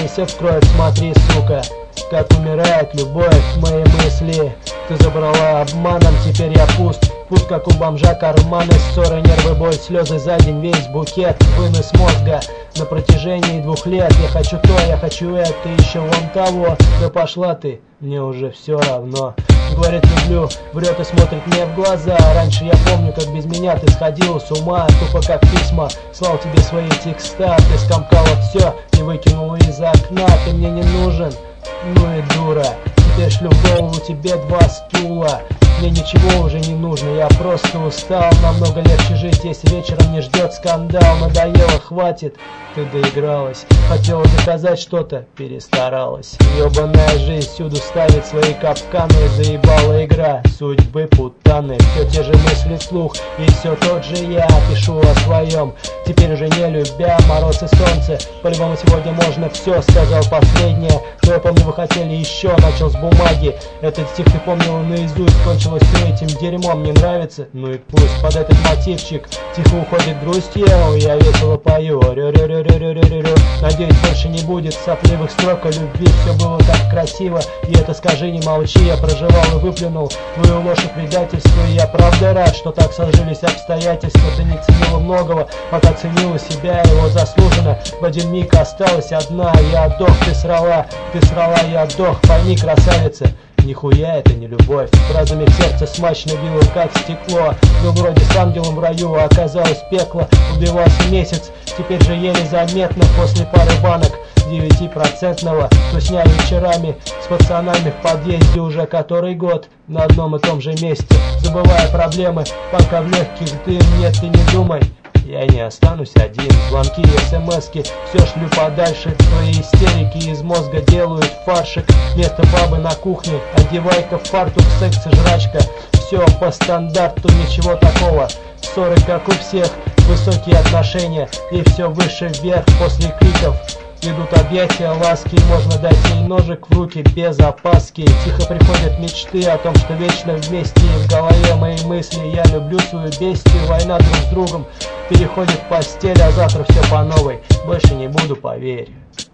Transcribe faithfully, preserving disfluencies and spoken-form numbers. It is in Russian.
Умывайся в кровь, смотри, сука, как умирает любовь в мои мысли. Ты забрала обманом, теперь я пуст. Пуст, как у бомжа, карманы, ссоры, нервы, боль, слезы за день, весь букет вынос мозга. На протяжении двух лет я хочу то, я хочу это, еще вон того. Да пошла ты, мне уже все равно. Говорит люблю, врет и смотрит мне в глаза. Раньше я помню, как без меня ты сходила с ума. Тупо как письма, слал тебе свои текста. Ты скомкала все и выкинула из окна. Ты мне не нужен, ну и дура. Теперь шлю в голову тебе два стула. Мне ничего уже не нужно, я просто устал. Намного легче жить, если вечером не ждет скандал. Надоело, хватит, ты доигралась. Хотела доказать что-то, перестаралась. Ёбаная жизнь всюду ставит свои капканы. Заебала игра, судьбы путаны. Все те же мысли вслух, и все тот же я пишу о своем. Теперь уже не любя мороз и солнце. По-любому сегодня можно все, сказал последнее. Но я помню, вы хотели еще, начал с бумаги. Этот стих ты помнила наизусть, кончилось все этим дерьмом, мне нравится. Ну и пусть под этот мотивчик тихо уходит грусть, я весело пою. Рю-рю-рю-рю-рю-рю-рю. Надеюсь, больше не будет сопливых строк о любви. Все было так красиво, и это скажи, не молчи. Я проживал и выплюнул твою ложь и предательство. И я правда рад, что так сложились обстоятельства. Ты не ценила многого, пока ценила себя, и вот заслуженно в один миг осталась одна. Я отдох, ты срала, ты срала, я отдох. Пойми, красавица, нихуя это не любовь. Фразами в сердце смачно било, как стекло. Был вроде с ангелом в раю, а оказалось пекло. Убивался месяц, теперь же еле заметно. После пары банок девятипроцентного тусня вечерами с пацанами в подъезде уже который год на одном и том же месте. Забывая проблемы, пока в легких дым. Нет, ты не думай, я не останусь один. Звонки, смски, все шлю подальше. Твои истерики из мозга делают фаршик. Вместо бабы на кухне одевай-ка в фартук, секс и жрачка. Все по стандарту, ничего такого. Ссоры, как у всех, высокие отношения. И все выше вверх после криков. Идут объятия, ласки, можно дать ей ножик в руки без опаски. Тихо приходят мечты о том, что вечно вместе. И в голове мои мысли, я люблю свою бестию. Война друг с другом переходит в постель, а завтра все по новой. Больше не буду, поверь.